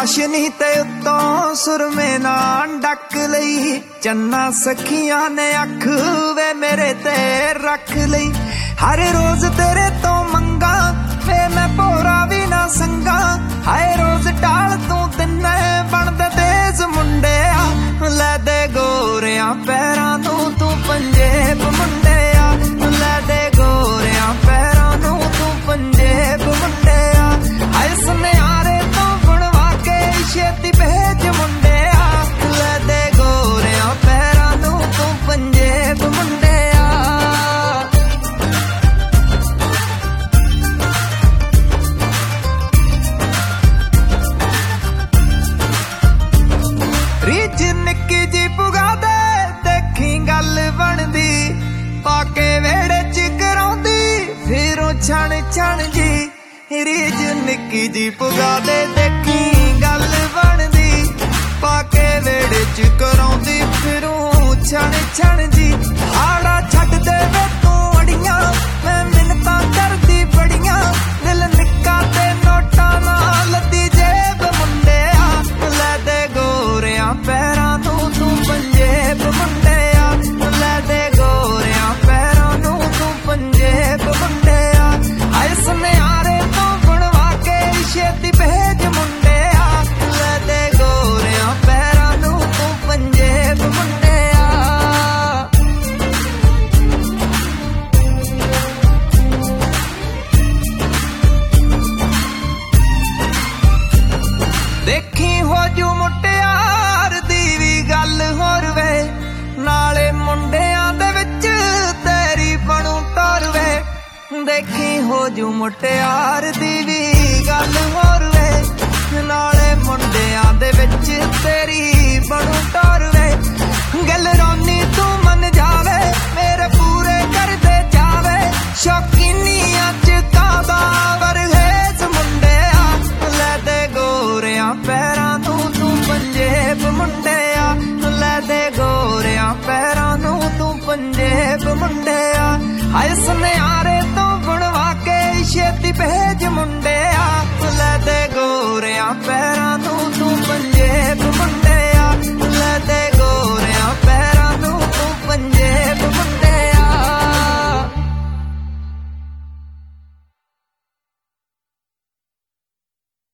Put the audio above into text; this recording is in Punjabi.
ਚਾਸ਼ਨੀ ਤੇ ਉੱਤੋਂ ਸੁਰਮੇ ਨਾਲ ਡੱਕ ਲਈ, ਚੰਨਾ ਸਖੀਆਂ ਨੇ ਅੱਖ ਵੇ ਮੇਰੇ ਤੇ ਰੱਖ ਲਈ। ਹਰ ਰੋਜ਼ ਤੇਰੇ ਤੋਂ ਮੰਗਾ ਵੇ ਮੈਂ ਭੋਰਾ ਵੀ ਨਾ ਸੰਗਾ, ਹਾਏ ਰੋਜ਼ ਟਾਲ ਤੂੰ ਤਿੰਨੇ ਬਣਦੇ ਤੇਜ਼ ਮੁੰਡਿਆ। ਲੈ ਦੇ ਗੋਰਿਆਂ ਪੈਰਾਂ ਨੂੰ ਤੂੰ ਪੰਜੇਬ ਮੁੰਡਿਆ, ਲੈ ਦੇ ਗੋਰਿਆਂ ਪੈਰਾਂ ਨੂੰ ਤੂੰ ਪੰਜੇਬ ਮੁੰਡਿਆ। ਹਾਏ ਸੁਨਿਆਰੇ ਤੋਂ ਬਣਵਾ ਕੇ ਛੇਤੀ ਭੇਜ ਮੁੰਡਿਆ, ਲੈ ਦੇ ਗੋਰਿਆਂ ਪੈਰਾਂ ਨੂੰ ਤੂੰ ਪੰਜੇਬ ਮੁੰਡਿਆ। ਰੀਝ ਨਿੱਕੀ ਜੀ ਪੁਗਾ ਦੇ ਦੇਖੀ ਗੱਲ ਬਣਦੀ, ਪਾ ਕੇ ਵੇੜੇ ਚ ਕਰਾਉਂਦੀ ਫਿਰੋਂ ਛਣ ਛਣ ਜੀ। ਰੀਝ ਨਿੱਕੀ ਜੀ ਪੁਗਾ ਦੇ ਦੇਖੀ ਗੱਲ ਬਣਦੀ, ਪਾ ਕੇ ਵੇੜੇ ਚ ਕਰਾਉਂਦੀ ਫਿਰੋਂ ਛਣ ਛਣ ਜੀ। ਆੜਾ ਛੱਡ ਦੇ ਵੇ ਤੂੰ ਅੜੀਆਂ ਮੈਂ ਮਿੰਨਤਾਂ ਕਰਦੀ ਬੜੀਆਂ, ਦਿਲ ਨਿੱਕਾ ਤੇ ਨੋਟਾਂ ਨਾਲ ਲੱਦੀ ਜੇਬ ਮੁੰਡਿਆ। ਲੈ ਦੇ ਗੋਰਿਆਂ ਪੈਰਾਂ ਨੂੰ ਤੂੰ ਪੰਜੇਬ ਮੁੰਡਿਆ, ਲੈ ਦੇ ਗੋਰਿਆਂ ਪੈਰਾਂ ਨੂੰ ਤੂੰ ਪੰਜੇਬ ਮੁੰਡਿਆ। ਹਾਏ ਸੁਨਿਆਰੇ ਤੋਂ ਬਣਵਾ ਕੇ ਛੇਤੀ ਭੇਜ ਮੁੰਡਿਆ, ਲੈ ਦੇ ਗੋਰਿਆਂ ਪੈਰਾਂ ਨੂੰ ਤੂੰ ਪੰਜੇਬ ਮੁੰਡਿਆ। ਦੇਖੀ ਹੋ ਜੂ ਮੁਟਿਆਰ ਦੀ ਵੀ ਗੱਲ ਹੋਰ ਵੇ, ਨਾਲੇ ਮੁੰਡਿਆਂ ਦੇ ਵਿੱਚ ਤੇਰੀ ਬਣੂ ਟੋਰ ਵੇ। ਦੇਖੀ ਹੋ ਜੂ ਮੁਟਿਆਰ ਦੀ ਵੀ ਗੱਲ ਹੋਰ ਵੇ, ਨਾਲੇ ਮੁੰਡਿਆਂ ਦੇ ਵਿੱਚ ਤੇਰੀ ਬਣੂ ਟੋਰ ਵੇ। ਗੱਲ ਰੋਨੀ ਤੂੰ ਮੰਨ ਜਾਵੇ ਮੇਰੇ ਪੂਰੇ ਕਰਦੇ ਜਾਵੇ, ਸ਼ੌਕੀਨੀਆਂ ਚ ਕਾਦਾ ਵਰਹੇਜ ਮੁੰਡਿਆ। ਲੈ ਦੇ ਗੋਰਿਆਂ ਪੈਰਾਂ ਨੂੰ ਤੂੰ ਪੰਜੇਬ ਮੁੰਡਿਆ, ਲੈ ਦੇ ਗੋਰਿਆਂ ਪੈਰਾਂ ਨੂੰ ਤੂੰ ਪੰਜੇਬ ਮੁੰਡਿਆ। ਹਾਏ ਸੁਨਿਆਰੇ ਤੋਂ ਬਣਵਾ ਕੇ ਛੇਤੀ ਭੇਜ ਮੁੰਡਿਆ, ਲੈ ਦੇ ਗੋਰਿਆਂ ਪੈਰਾਂ ਨੂੰ